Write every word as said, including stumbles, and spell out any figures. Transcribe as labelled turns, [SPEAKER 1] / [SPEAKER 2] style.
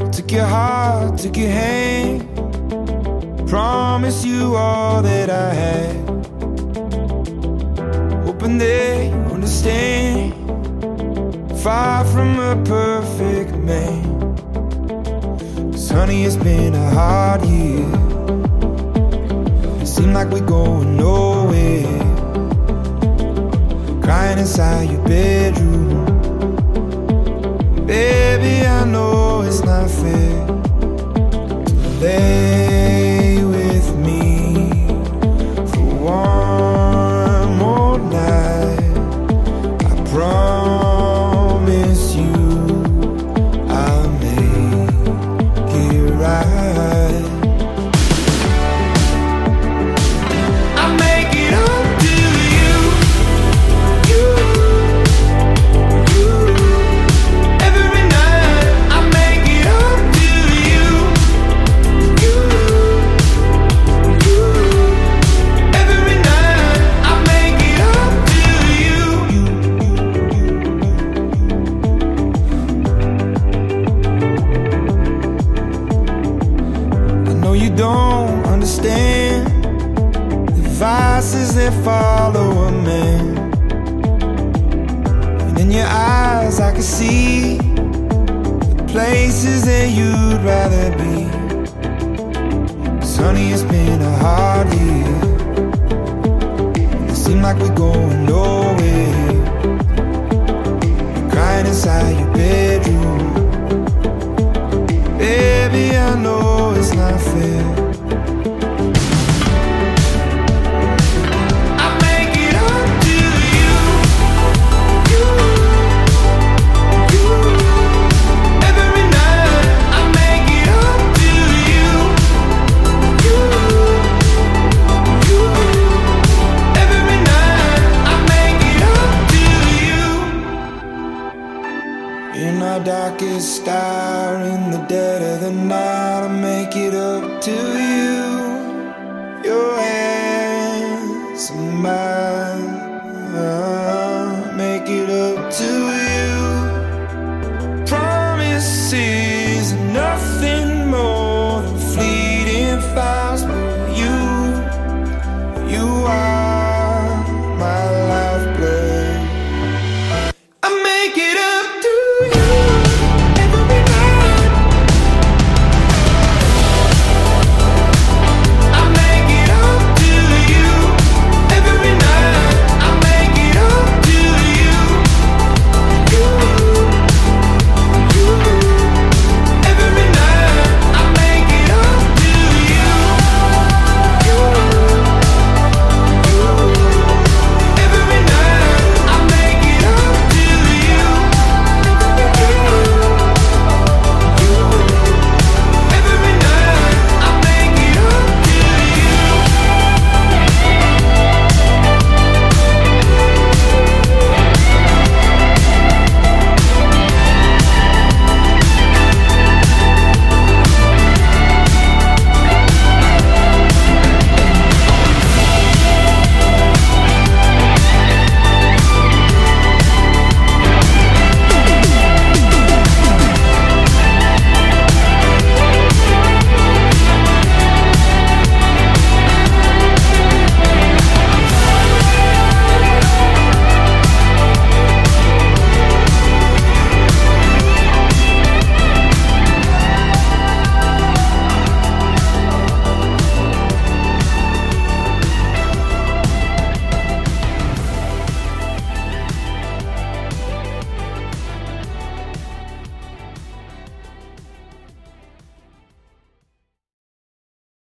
[SPEAKER 1] Took your heart, took your hand, promised you all that I had, hoping that you understand. Far from a perfect man, 'cause honey, it's been a hard year. It seemed like we're going nowhere, crying inside your bedroom. Baby, I know it's not fair to lay with me for one more night. I promise you I'll make it right. I'll make it up to you, you, you. Every night I'll make it up to you, you, you. Every night I'll make it up to you, you, I know you don't understand the vices that follow a man, and in your eyes I can see the places that you'd rather be. 'Cause honey, it's been a hard year. It seems like we're going nowhere, crying inside your bedroom. Baby, I know it's not fair. I'll make it up to you, you, you. Every night I'll make it up to you, you, you. Every night I'll make it up to you. In our darkest hour, in the dead of the night, I'll make it up to you. Your hands in mine.